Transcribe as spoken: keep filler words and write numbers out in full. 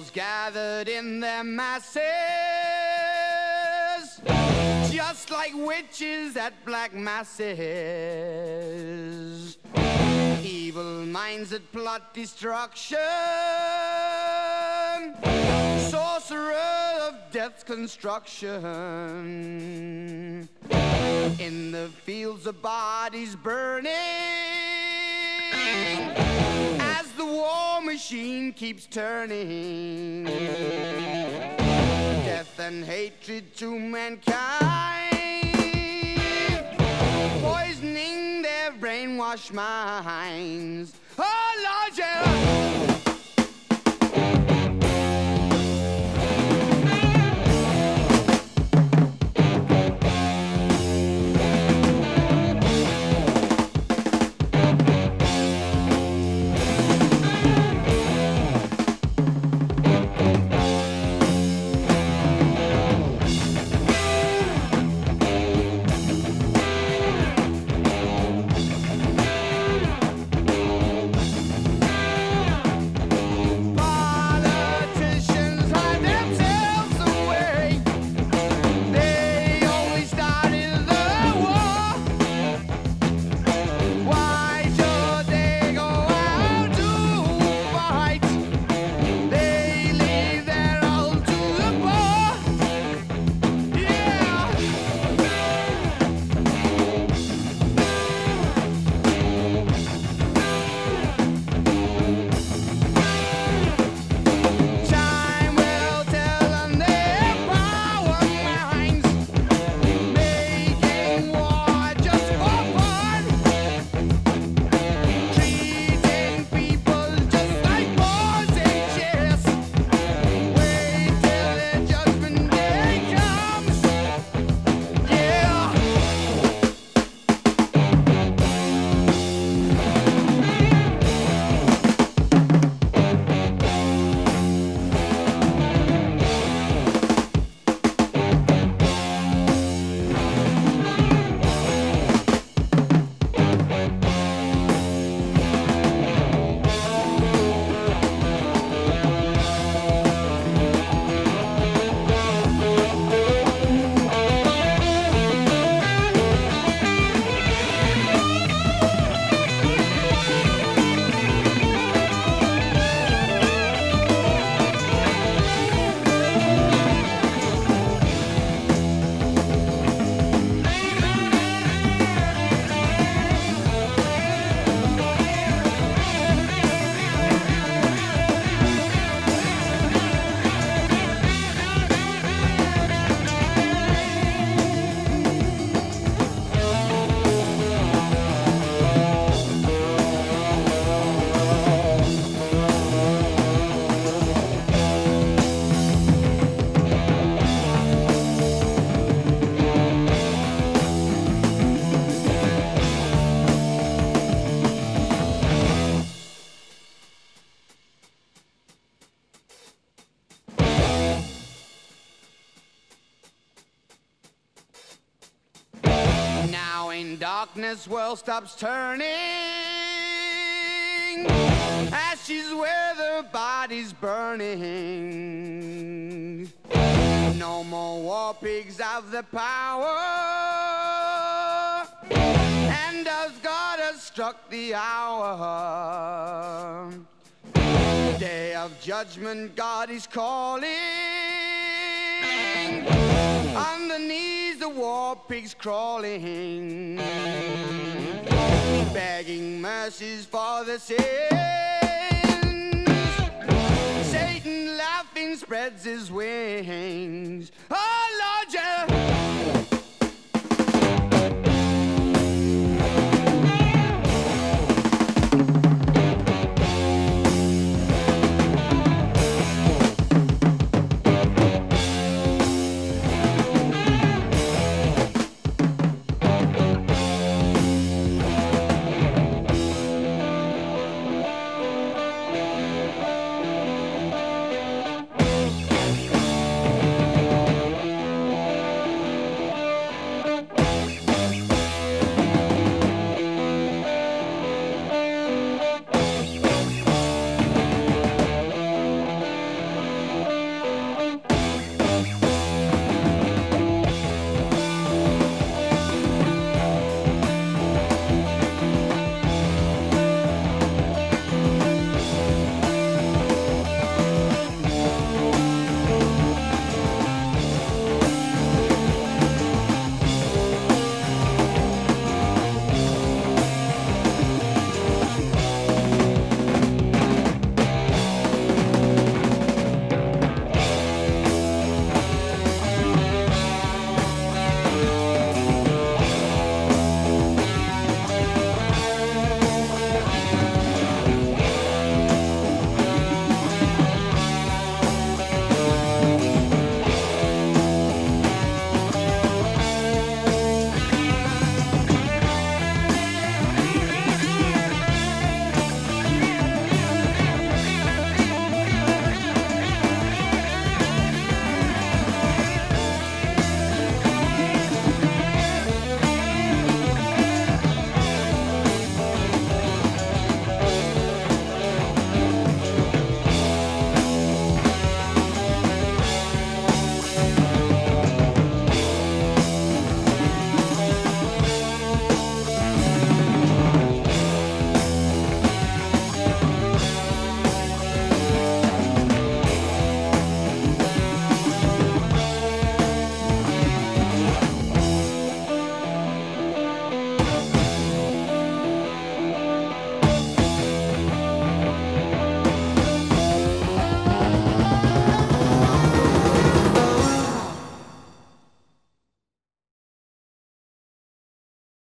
Wolves gathered in their masses, just like witches at black masses. Evil minds that plot destruction, sorcerer of death's construction. In the fields of bodies burning, as the war machine keeps turning. Death and hatred to mankind, poisoning their brainwashed minds. Oh Lord, yeah. Darkness world stops turning, ashes where the body's burning. No more war pigs have the power, and as God has struck the hour, day of judgment God is calling. Underneath the war pigs crawling, begging mercies for the sins. Satan laughing spreads his wings. Oh Lord, yeah.